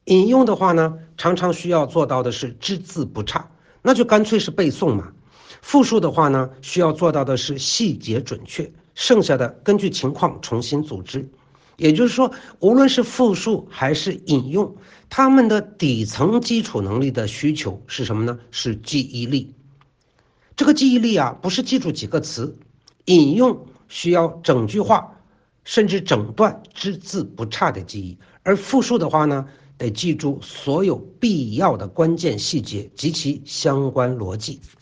引用的话呢，常常需要做到的是只字不差，那就干脆是背诵嘛。复述的话呢，需要做到的是细节准确，剩下的根据情况重新组织。也就是说，无论是复述还是引用，他们的底层基础能力的需求是什么呢？是记忆力。这个记忆力啊，不是记住几个词，引用需要整句话，甚至整段只字不差的记忆，而复述的话呢，得记住所有必要的关键细节及其相关逻辑。